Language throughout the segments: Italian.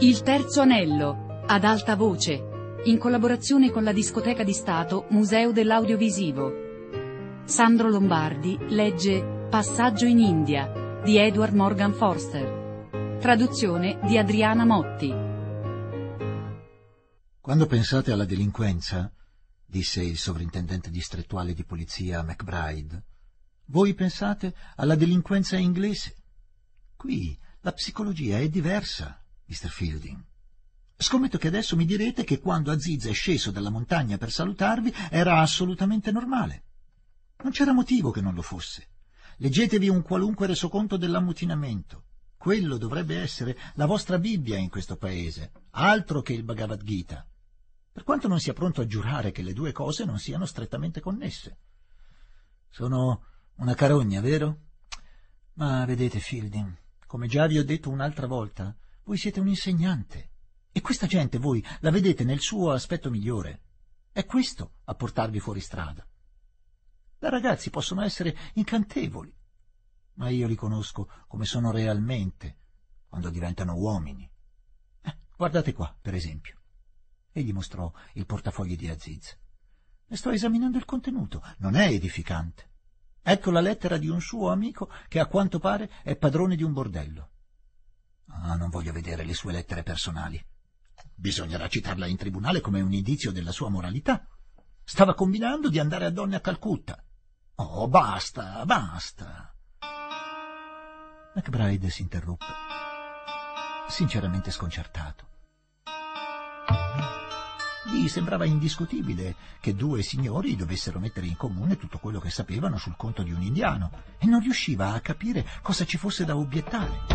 Il terzo anello, ad alta voce, in collaborazione con la Discoteca di Stato Museo dell'Audiovisivo. Sandro Lombardi legge Passaggio in India, di Edward Morgan Forster. Traduzione di Adriana Motti. Quando pensate alla delinquenza, disse il sovrintendente distrettuale di polizia McBride, voi pensate alla delinquenza inglese. Qui la psicologia è diversa, Mr. Fielding. Scommetto che adesso mi direte che quando Aziz è sceso dalla montagna per salutarvi era assolutamente normale. Non c'era motivo che non lo fosse. Leggetevi un qualunque resoconto dell'ammutinamento. Quello dovrebbe essere la vostra Bibbia in questo paese, altro che il Bhagavad Gita, per quanto non sia pronto a giurare che le due cose non siano strettamente connesse. Sono una carogna, vero? Ma vedete, Fielding, come già vi ho detto un'altra volta, voi siete un insegnante, e questa gente voi la vedete nel suo aspetto migliore. È questo a portarvi fuori strada. Da ragazzi possono essere incantevoli, ma io li conosco come sono realmente quando diventano uomini. Guardate qua, per esempio. Egli mostrò il portafogli di Aziz. Ne sto esaminando il contenuto. Non è edificante. Ecco la lettera di un suo amico che a quanto pare è padrone di un bordello. Non voglio vedere le sue lettere personali. Bisognerà citarla in tribunale come un indizio della sua moralità. Stava combinando di andare a donne a Calcutta. Oh, basta, basta. McBride si interruppe, sinceramente sconcertato. Gli sembrava indiscutibile che due signori dovessero mettere in comune tutto quello che sapevano sul conto di un indiano e non riusciva a capire cosa ci fosse da obiettare.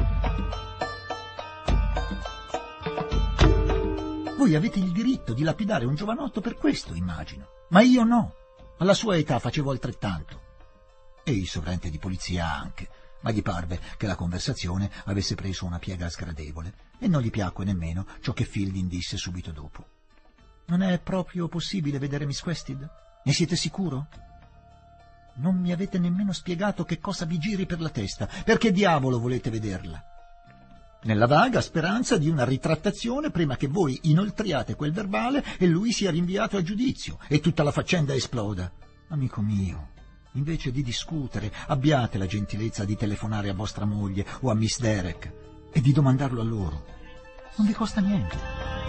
Voi avete il diritto di lapidare un giovanotto per questo, immagino, ma io no. Alla sua età facevo altrettanto. E il sovrante di polizia anche, ma gli parve che la conversazione avesse preso una piega sgradevole e non gli piacque nemmeno ciò che Fielding disse subito dopo. Non è proprio possibile vedere Miss Quested? Ne siete sicuro? Non mi avete nemmeno spiegato che cosa vi giri per la testa. Perché diavolo volete vederla? Nella vaga speranza di una ritrattazione prima che voi inoltriate quel verbale e lui sia rinviato a giudizio e tutta la faccenda esploda. Amico mio, invece di discutere, abbiate la gentilezza di telefonare a vostra moglie o a Miss Derek e di domandarlo a loro. Non vi costa niente.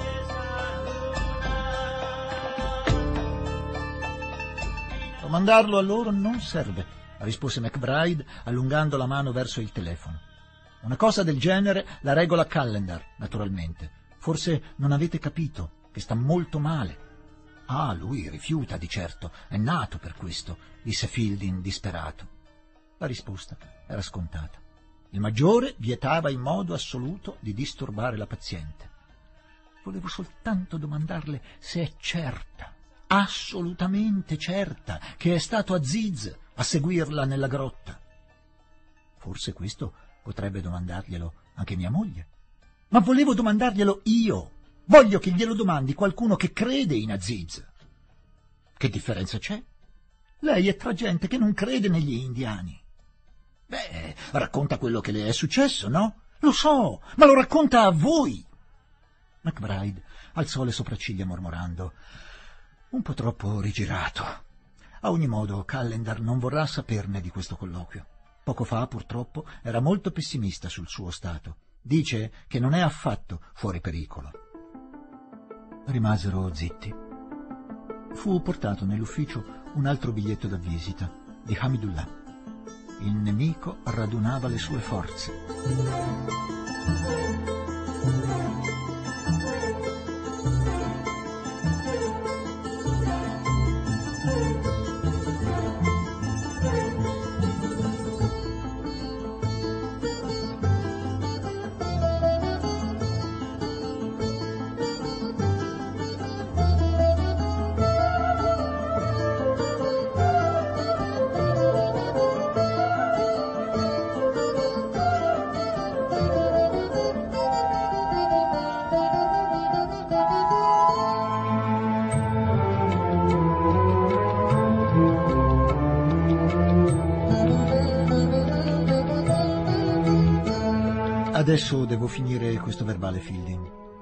Domandarlo a loro non serve, rispose McBride allungando la mano verso il telefono. Una cosa del genere la regola Callendar, naturalmente. Forse non avete capito che sta molto male. Lui rifiuta di certo, è nato per questo, disse Fielding disperato. La risposta era scontata. Il maggiore vietava in modo assoluto di disturbare la paziente. Volevo soltanto domandarle se è certa, assolutamente certa, che è stato Aziz a seguirla nella grotta. Forse questo potrebbe domandarglielo anche mia moglie. Ma volevo domandarglielo io. Voglio che glielo domandi qualcuno che crede in Aziz. Che differenza c'è? Lei è tra gente che non crede negli indiani. Racconta quello che le è successo, no? Lo so, ma lo racconta a voi. McBride alzò le sopracciglia mormorando. Un po' troppo rigirato. A ogni modo, Callendar non vorrà saperne di questo colloquio. Poco fa, purtroppo, era molto pessimista sul suo stato. Dice che non è affatto fuori pericolo. Rimasero zitti. Fu portato nell'ufficio un altro biglietto da visita di Hamidullah. Il nemico radunava le sue forze. Adesso devo finire questo verbale, Fielding.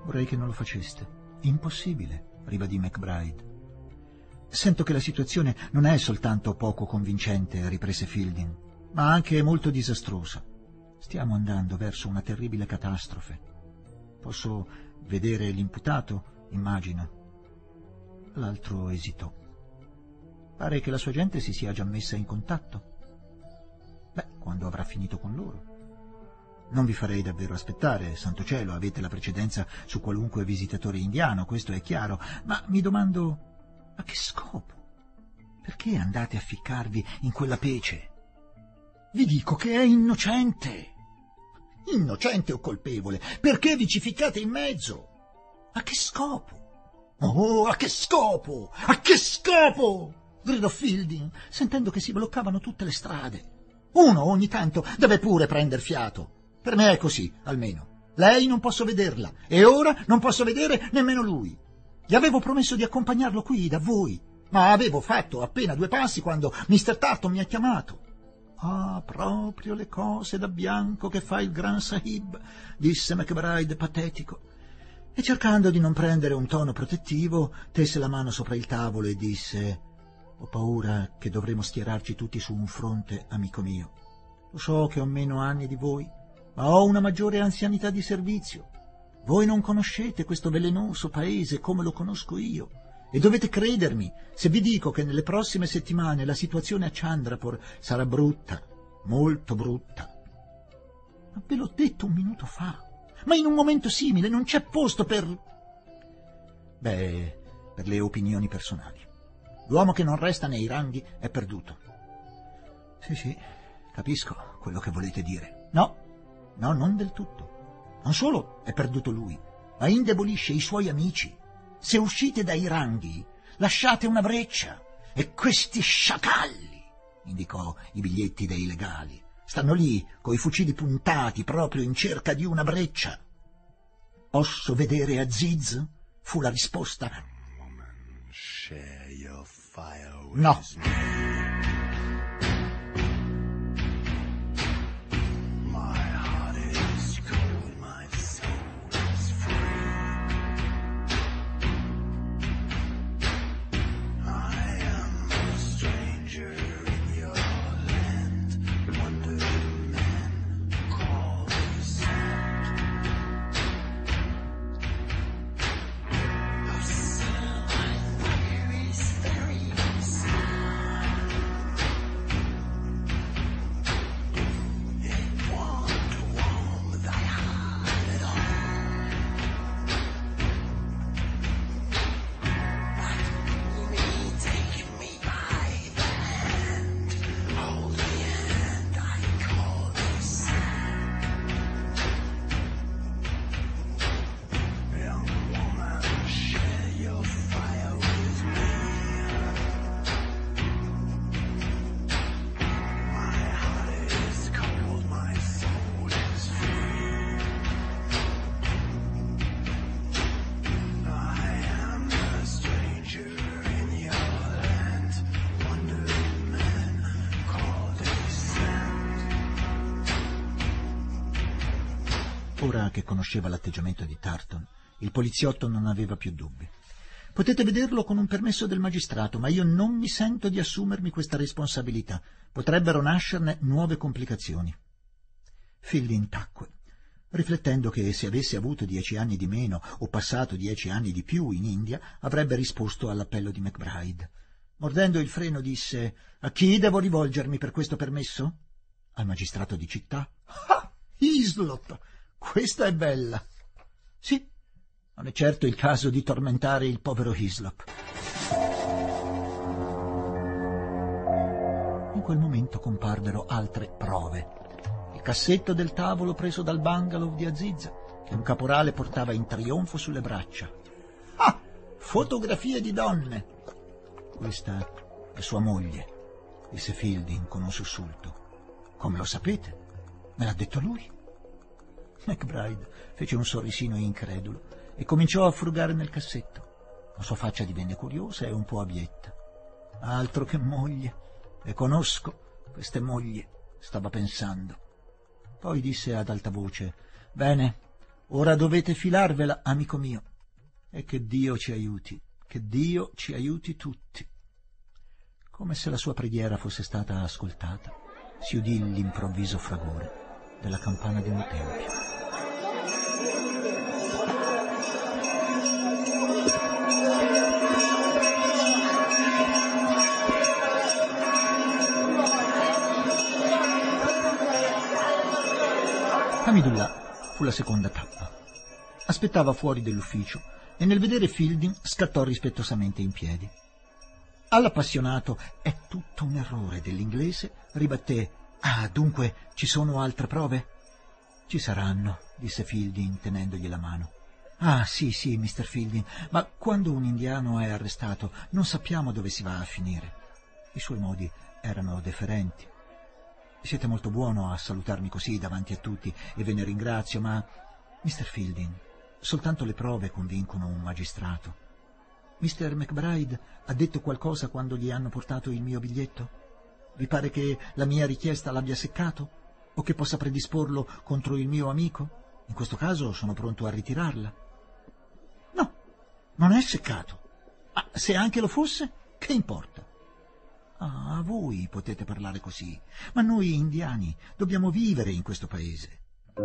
Vorrei che non lo faceste. Impossibile, ribadì McBride. Sento che la situazione non è soltanto poco convincente, riprese Fielding, ma anche molto disastrosa. Stiamo andando verso una terribile catastrofe. Posso vedere l'imputato, immagino. L'altro esitò. Pare che la sua gente si sia già messa in contatto. Beh, quando avrà finito con loro. Non vi farei davvero aspettare, santo cielo, avete la precedenza su qualunque visitatore indiano, questo è chiaro, ma mi domando, a che scopo? Perché andate a ficcarvi in quella pece? Vi dico che è innocente. Innocente o colpevole? Perché vi ci ficcate in mezzo? A che scopo? Oh, a che scopo? A che scopo? Gridò Fielding, sentendo che si bloccavano tutte le strade. Uno ogni tanto deve pure prender fiato. Per me è così, almeno. Lei non posso vederla, e ora non posso vedere nemmeno lui. Gli avevo promesso di accompagnarlo qui, da voi, ma avevo fatto appena 2 passi quando Mr. Tarton mi ha chiamato. Ah, proprio le cose da bianco che fa il Gran Sahib, disse McBride patetico, e cercando di non prendere un tono protettivo, tese la mano sopra il tavolo e disse: ho paura che dovremo schierarci tutti su un fronte, amico mio. Lo so che ho meno anni di voi, ma ho una maggiore anzianità di servizio. Voi non conoscete questo velenoso paese come lo conosco io, e dovete credermi se vi dico che nelle prossime settimane la situazione a Chandrapur sarà brutta, molto brutta. Ma ve l'ho detto 1 minuto fa. Ma in un momento simile non c'è posto per... Beh, per le opinioni personali. L'uomo che non resta nei ranghi è perduto. Sì, capisco quello che volete dire. No, non del tutto. Non solo è perduto lui, ma indebolisce i suoi amici. Se uscite dai ranghi, lasciate una breccia, e questi sciacalli, indicò i biglietti dei legali, stanno lì coi fucili puntati proprio in cerca di una breccia. Posso vedere Aziz? Fu la risposta. No. Ora che conosceva l'atteggiamento di Tarton, il poliziotto non aveva più dubbi. Potete vederlo con un permesso del magistrato, ma io non mi sento di assumermi questa responsabilità. Potrebbero nascerne nuove complicazioni. Fielding tacque, riflettendo che se avesse avuto 10 anni di meno o passato 10 anni di più in India, avrebbe risposto all'appello di McBride. Mordendo il freno disse: «A chi devo rivolgermi per questo permesso?» «Al magistrato di città». «Ah, Hislop! Questa è bella!» «Sì, non è certo il caso di tormentare il povero Hislop.» In quel momento comparvero altre prove. Il cassetto del tavolo preso dal bungalow di Aziz, che un caporale portava in trionfo sulle braccia. «Ah, fotografie di donne!» «Questa è sua moglie», disse Fielding con un sussulto. «Come lo sapete? Me l'ha detto lui?» McBride fece un sorrisino incredulo e cominciò a frugare nel cassetto. La sua faccia divenne curiosa e un po' abietta. «Altro che moglie! Le conosco, queste mogli», stava pensando. Poi disse ad alta voce: «Bene, Ora dovete filarvela, amico mio. E che Dio ci aiuti tutti. Come se la sua preghiera fosse stata ascoltata, si udì l'improvviso fragore della campana di un tempio. Hamidullah fu la seconda tappa. Aspettava fuori dell'ufficio e nel vedere Fielding scattò rispettosamente in piedi. All'appassionato «È tutto un errore» dell'inglese ribatté «Ah, dunque ci sono altre prove?» «Ci saranno», disse Fielding tenendogli la mano. «Ah, sì, Mr. Fielding, ma quando un indiano è arrestato non sappiamo dove si va a finire». I suoi modi erano deferenti. «Siete molto buono a salutarmi così davanti a tutti e ve ne ringrazio, ma, Mr. Fielding, soltanto le prove convincono un magistrato. Mr. McBride ha detto qualcosa quando gli hanno portato il mio biglietto? Vi pare che la mia richiesta l'abbia seccato? O che possa predisporlo contro il mio amico? In questo caso sono pronto a ritirarla». «No, non è seccato. Ma se anche lo fosse, che importa?» «Ah, voi potete parlare così, ma noi indiani dobbiamo vivere in questo paese».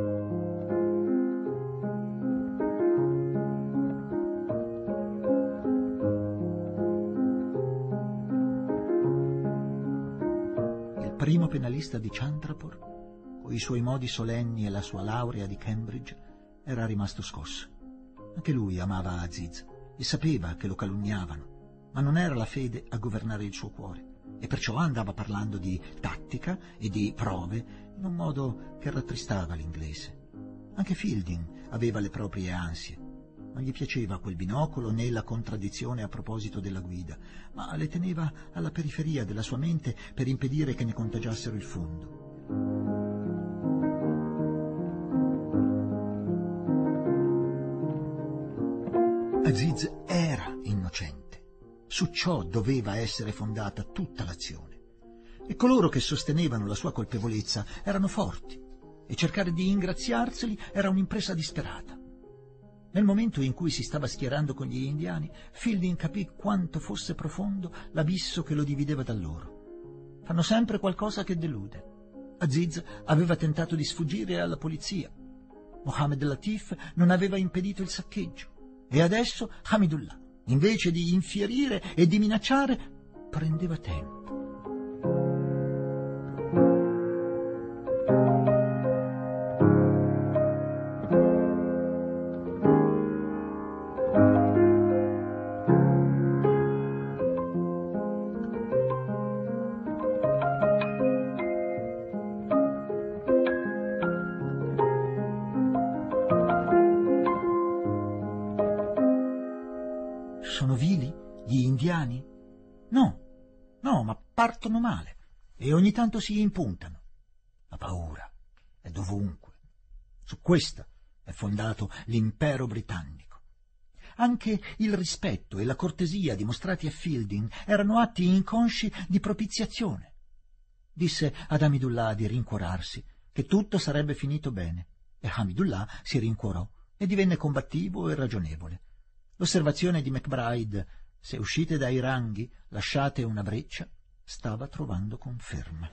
Il primo penalista di Chandrapur, coi suoi modi solenni e la sua laurea di Cambridge, era rimasto scosso. Anche lui amava Aziz e sapeva che lo calunniavano, ma non era la fede a governare il suo cuore. E perciò andava parlando di tattica e di prove in un modo che rattristava l'inglese. Anche Fielding aveva le proprie ansie. Non gli piaceva quel binocolo né la contraddizione a proposito della guida, ma le teneva alla periferia della sua mente per impedire che ne contagiassero il fondo. Aziz era innocente. Su ciò doveva essere fondata tutta l'azione. E coloro che sostenevano la sua colpevolezza erano forti, e cercare di ingraziarseli era un'impresa disperata. Nel momento in cui si stava schierando con gli indiani, Fielding capì quanto fosse profondo l'abisso che lo divideva da loro. Fanno sempre qualcosa che delude. Aziz aveva tentato di sfuggire alla polizia. Mohammed Latif non aveva impedito il saccheggio. E adesso Hamidullah, invece di infierire e di minacciare, prendeva tempo. Sono vili gli indiani? No, ma partono male e ogni tanto si impuntano. La paura è dovunque. Su questa è fondato l'impero britannico. Anche il rispetto e la cortesia dimostrati a Fielding erano atti inconsci di propiziazione. Disse ad Hamidullah di rincuorarsi, che tutto sarebbe finito bene, e Hamidullah si rincuorò e divenne combattivo e ragionevole. L'osservazione di McBride, se uscite dai ranghi lasciate una breccia, stava trovando conferma.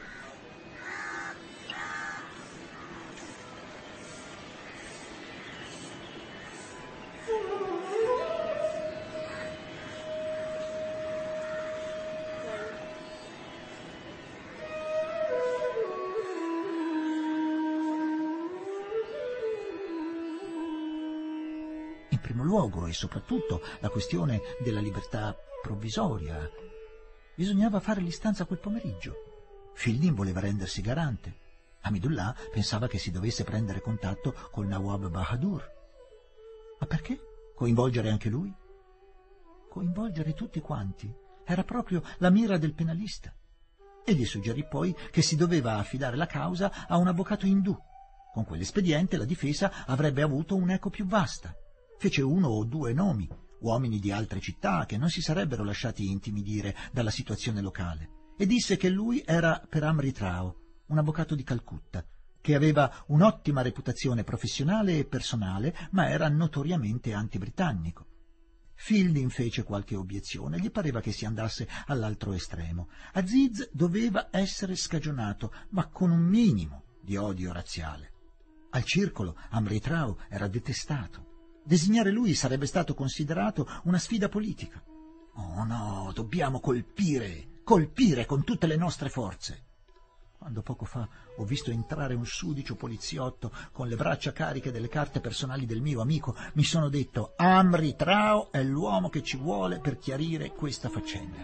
In primo luogo e soprattutto la questione della libertà provvisoria. Bisognava fare l'istanza quel pomeriggio. Fielding voleva rendersi garante. Hamidullah pensava che si dovesse prendere contatto col Nawab Bahadur. Ma perché? Coinvolgere anche lui? Coinvolgere tutti quanti era proprio la mira del penalista. E gli suggerì poi che si doveva affidare la causa a un avvocato indù. Con quell'espediente la difesa avrebbe avuto un'eco più vasta. Fece 1 o 2 nomi, uomini di altre città che non si sarebbero lasciati intimidire dalla situazione locale, e disse che lui era per Amrit Rao, un avvocato di Calcutta, che aveva un'ottima reputazione professionale e personale, ma era notoriamente antibritannico. Fielding fece qualche obiezione, gli pareva che si andasse all'altro estremo. Aziz doveva essere scagionato, ma con un minimo di odio razziale. Al circolo Amritrao era detestato. Designare lui sarebbe stato considerato una sfida politica. «Oh no, dobbiamo colpire con tutte le nostre forze!» Quando poco fa ho visto entrare un sudicio poliziotto con le braccia cariche delle carte personali del mio amico, mi sono detto: Amritrao è l'uomo che ci vuole per chiarire questa faccenda.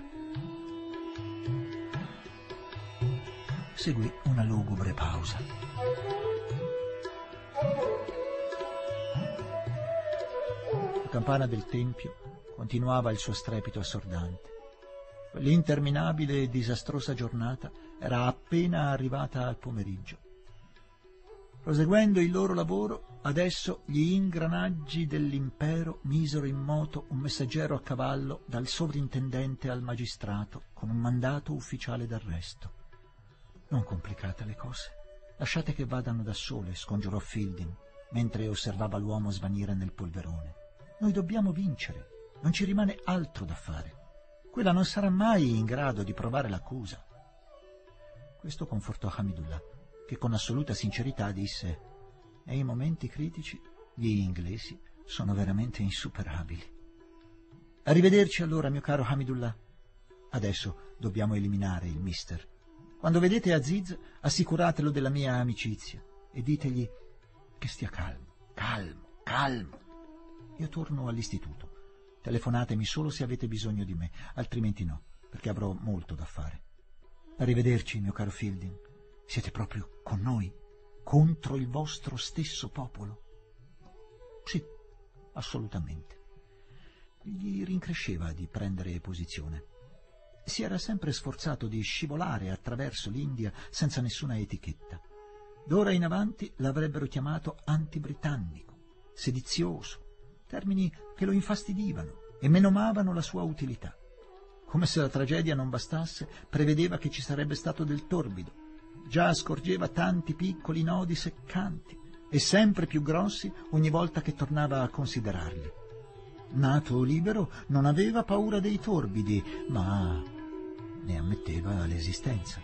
Seguì una lugubre pausa. La campana del tempio continuava il suo strepito assordante. Quell'interminabile e disastrosa giornata era appena arrivata al pomeriggio. Proseguendo il loro lavoro, adesso gli ingranaggi dell'impero misero in moto un messaggero a cavallo dal sovrintendente al magistrato con un mandato ufficiale d'arresto. «Non complicate le cose, lasciate che vadano da sole», scongiurò Fielding, mentre osservava l'uomo svanire nel polverone. «Noi dobbiamo vincere, non ci rimane altro da fare. Quella non sarà mai in grado di provare l'accusa». Questo confortò Hamidullah, che con assoluta sincerità disse: «Nei momenti critici gli inglesi sono veramente insuperabili». «Arrivederci allora, mio caro Hamidullah. Adesso dobbiamo eliminare il mister. Quando vedete Aziz, assicuratelo della mia amicizia e ditegli che stia calmo. Io torno all'istituto. Telefonatemi solo se avete bisogno di me, altrimenti no, perché avrò molto da fare. Arrivederci, mio caro Fielding. Siete proprio con noi, contro il vostro stesso popolo?» «Sì, assolutamente». Gli rincresceva di prendere posizione. Si era sempre sforzato di scivolare attraverso l'India senza nessuna etichetta. D'ora in avanti l'avrebbero chiamato antibritannico, sedizioso, termini che lo infastidivano e menomavano la sua utilità. Come se la tragedia non bastasse, prevedeva che ci sarebbe stato del torbido. Già scorgeva tanti piccoli nodi seccanti e sempre più grossi ogni volta che tornava a considerarli. Nato libero, non aveva paura dei torbidi, ma ne ammetteva l'esistenza.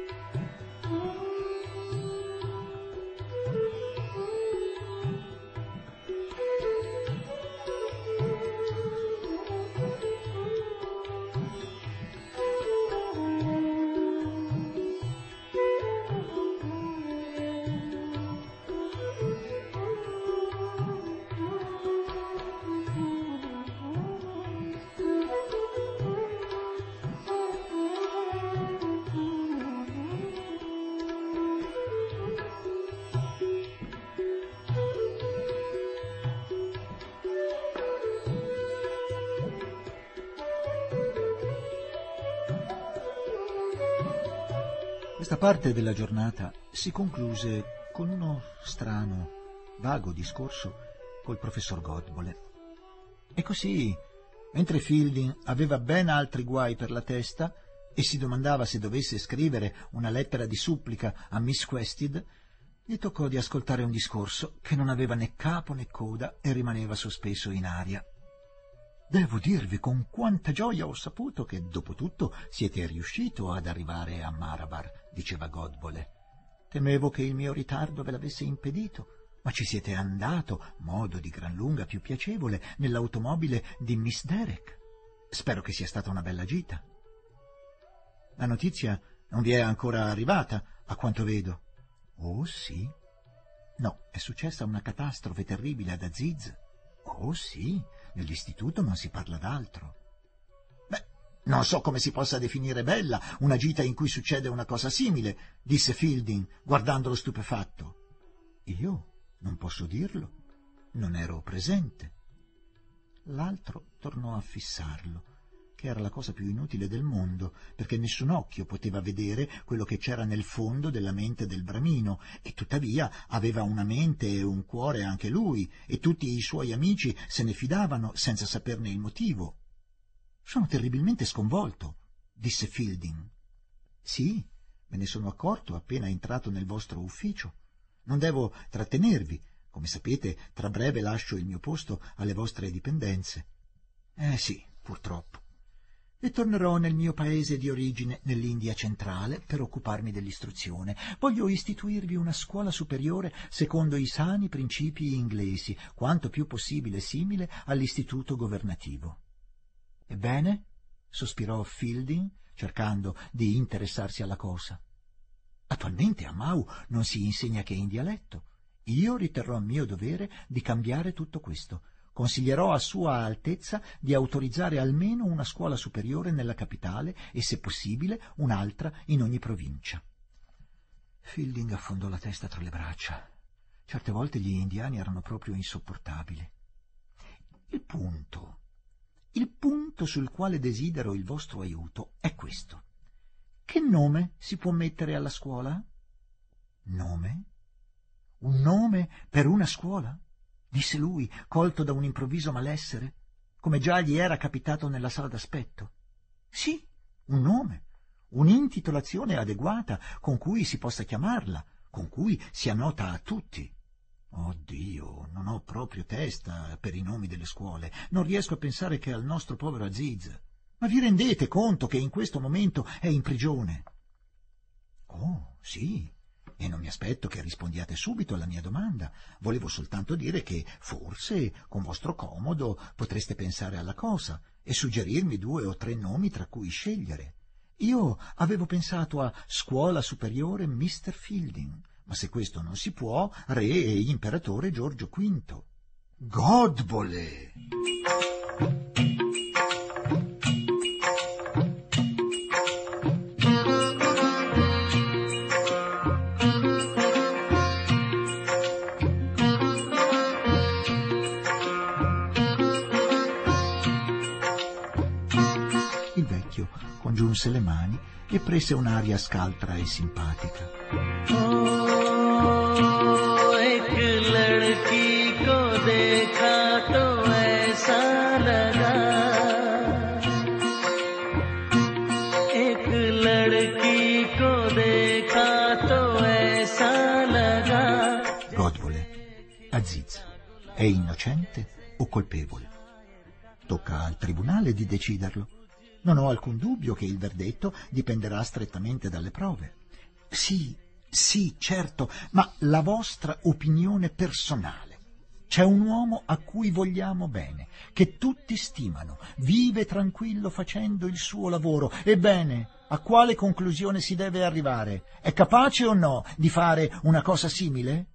Questa parte della giornata si concluse con uno strano, vago discorso col professor Godbole. E così, mentre Fielding aveva ben altri guai per la testa e si domandava se dovesse scrivere una lettera di supplica a Miss Quested, gli toccò di ascoltare un discorso che non aveva né capo né coda e rimaneva sospeso in aria. «Devo dirvi con quanta gioia ho saputo che, dopo tutto, siete riuscito ad arrivare a Marabar», diceva Godbole. «Temevo che il mio ritardo ve l'avesse impedito, ma ci siete andato, modo di gran lunga più piacevole, nell'automobile di Miss Derek. Spero che sia stata una bella gita». «La notizia non vi è ancora arrivata, a quanto vedo». «Oh, sì?» «No, è successa una catastrofe terribile ad Aziz». «Oh, sì? Nell'istituto non si parla d'altro». «Beh, non so come si possa definire bella una gita in cui succede una cosa simile», disse Fielding, guardandolo stupefatto. «Io non posso dirlo, non ero presente». L'altro tornò a fissarlo, che era la cosa più inutile del mondo, perché nessun occhio poteva vedere quello che c'era nel fondo della mente del bramino, e tuttavia aveva una mente e un cuore anche lui, e tutti i suoi amici se ne fidavano senza saperne il motivo. «Sono terribilmente sconvolto», disse Fielding. «Sì, me ne sono accorto appena entrato nel vostro ufficio. Non devo trattenervi. Come sapete, tra breve lascio il mio posto alle vostre dipendenze. Sì, purtroppo. E tornerò nel mio paese di origine, nell'India centrale, per occuparmi dell'istruzione. Voglio istituirvi una scuola superiore secondo i sani principi inglesi, quanto più possibile simile all'istituto governativo. Ebbene? Sospirò Fielding, cercando di interessarsi alla cosa. Attualmente a Mau non si insegna che in dialetto. Io riterrò mio dovere di cambiare tutto questo. Consiglierò a Sua Altezza di autorizzare almeno una scuola superiore nella capitale e, se possibile, un'altra in ogni provincia. Fielding affondò la testa tra le braccia. Certe volte gli indiani erano proprio insopportabili. Il punto sul quale desidero il vostro aiuto è questo. Che nome si può mettere alla scuola? Nome? Un nome per una scuola? Disse lui, colto da un improvviso malessere, come già gli era capitato nella sala d'aspetto. Sì, un nome, un'intitolazione adeguata con cui si possa chiamarla, con cui sia nota a tutti. Oh Dio, non ho proprio testa per i nomi delle scuole, non riesco a pensare che al nostro povero Aziz. Ma vi rendete conto che in questo momento è in prigione? Oh, sì. E non mi aspetto che rispondiate subito alla mia domanda. Volevo soltanto dire che forse, con vostro comodo, potreste pensare alla cosa e suggerirmi 2 o 3 nomi tra cui scegliere. Io avevo pensato a Scuola Superiore Mr. Fielding, ma se questo non si può, Re e Imperatore Giorgio V. Godbole! Congiunse le mani e prese un'aria scaltra e simpatica. Oh, ek ladki ko dekha to aisa laga, ek ladki ko dekha to aisa laga. Godbole, Aziz, è innocente o colpevole? Tocca al tribunale di deciderlo. Non ho alcun dubbio che il verdetto dipenderà strettamente dalle prove. Sì, certo, ma la vostra opinione personale. C'è un uomo a cui vogliamo bene, che tutti stimano, vive tranquillo facendo il suo lavoro. Ebbene, a quale conclusione si deve arrivare? È capace o no di fare una cosa simile?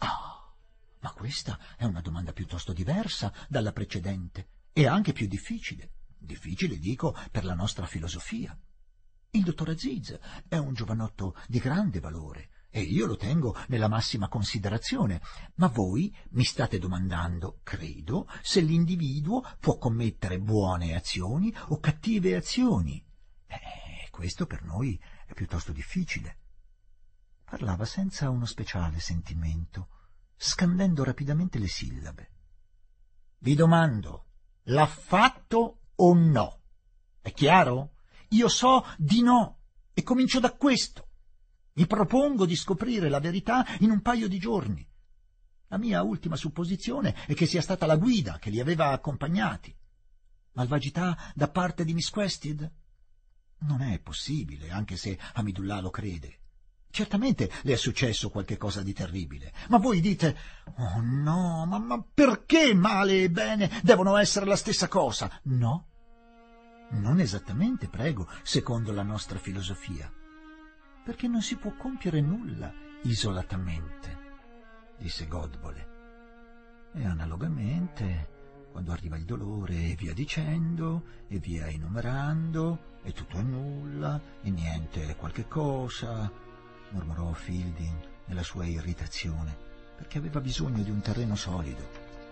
Ma questa è una domanda piuttosto diversa dalla precedente e anche più difficile. Difficile, dico, per la nostra filosofia. Il dottor Aziz è un giovanotto di grande valore e io lo tengo nella massima considerazione, ma voi mi state domandando, credo, se l'individuo può commettere buone azioni o cattive azioni. Questo per noi è piuttosto difficile. Parlava senza uno speciale sentimento, scandendo rapidamente le sillabe. Vi domando, l'ha fatto o no? È chiaro? Io so di no e comincio da questo. Mi propongo di scoprire la verità in un paio di giorni. La mia ultima supposizione è che sia stata la guida che li aveva accompagnati. Malvagità da parte di Miss Quested? Non è possibile, anche se Hamidullah lo crede. Certamente le è successo qualche cosa di terribile, ma voi dite «Oh no, ma perché male e bene devono essere la stessa cosa?» No, non esattamente, prego, secondo la nostra filosofia, perché non si può compiere nulla isolatamente, disse Godbole. E analogamente, quando arriva il dolore e via dicendo, e via enumerando, e tutto è nulla, e niente è qualche cosa, mormorò Fielding nella sua irritazione, perché aveva bisogno di un terreno solido.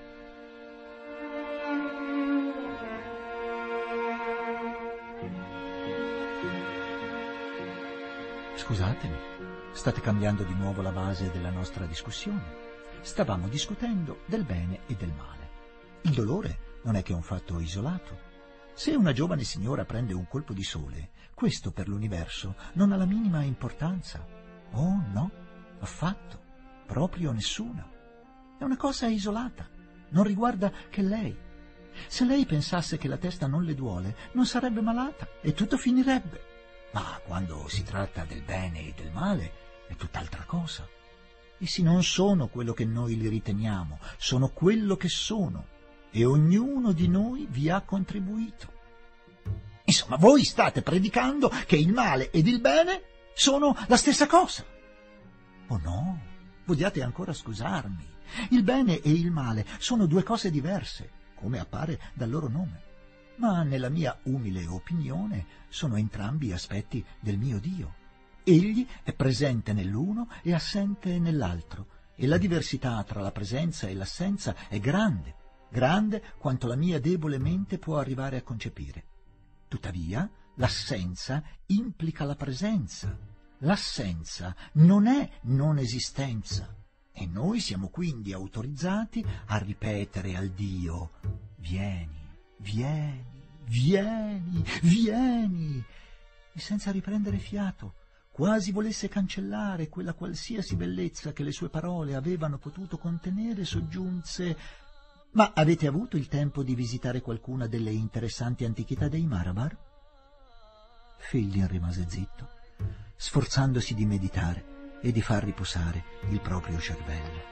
Scusatemi, state cambiando di nuovo la base della nostra discussione. Stavamo discutendo del bene e del male. Il dolore non è che un fatto isolato. Se una giovane signora prende un colpo di sole, questo per l'universo non ha la minima importanza. Oh no, affatto. proprio nessuna. È una cosa isolata, non riguarda che lei. Se lei pensasse che la testa non le duole, non sarebbe malata e tutto finirebbe. Ma quando si tratta del bene e del male è tutt'altra cosa. Essi non sono quello che noi li riteniamo, sono quello che sono, e ognuno di noi vi ha contribuito. Insomma, voi state predicando che il male ed il bene sono la stessa cosa. Oh no, vogliate ancora scusarmi. Il bene e il male sono due cose diverse, come appare dal loro nome. Ma nella mia umile opinione sono entrambi aspetti del mio Dio. Egli è presente nell'uno e assente nell'altro, e la diversità tra la presenza e l'assenza è grande, grande quanto la mia debole mente può arrivare a concepire. Tuttavia, l'assenza implica la presenza. L'assenza non è non esistenza, e noi siamo quindi autorizzati a ripetere al Dio: vieni, vieni, vieni, vieni, e senza riprendere fiato, quasi volesse cancellare quella qualsiasi bellezza che le sue parole avevano potuto contenere, soggiunse: ma avete avuto il tempo di visitare qualcuna delle interessanti antichità dei Marabar? Fielding rimase zitto, sforzandosi di meditare e di far riposare il proprio cervello.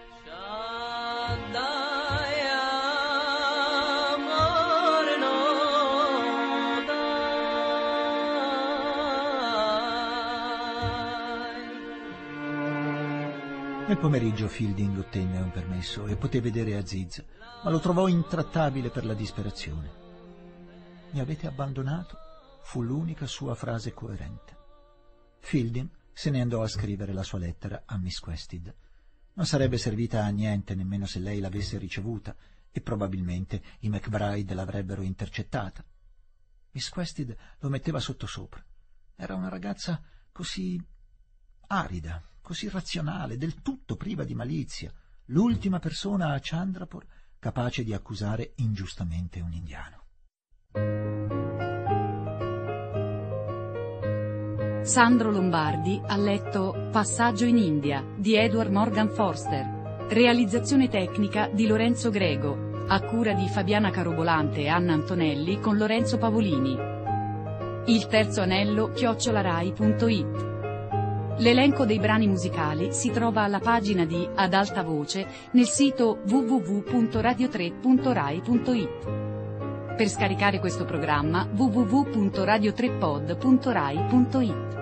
Nel pomeriggio Fielding ottenne un permesso e poté vedere Aziz, ma lo trovò intrattabile per la disperazione. Mi avete abbandonato? Fu l'unica sua frase coerente. Fielding se ne andò a scrivere la sua lettera a Miss Quested. Non sarebbe servita a niente nemmeno se lei l'avesse ricevuta, e probabilmente i McBride l'avrebbero intercettata. Miss Quested lo metteva sottosopra. Era una ragazza così arida, così razionale, del tutto priva di malizia, l'ultima persona a Chandrapur capace di accusare ingiustamente un indiano. Sandro Lombardi ha letto Passaggio in India di Edward Morgan Forster. Realizzazione tecnica di Lorenzo Grego, a cura di Fabiana Carobolante e Anna Antonelli con Lorenzo Pavolini. Il terzo anello @rai.it. L'elenco dei brani musicali si trova alla pagina di Ad Alta Voce nel sito www.radio3.rai.it. Per scaricare questo programma www.radio3pod.rai.it.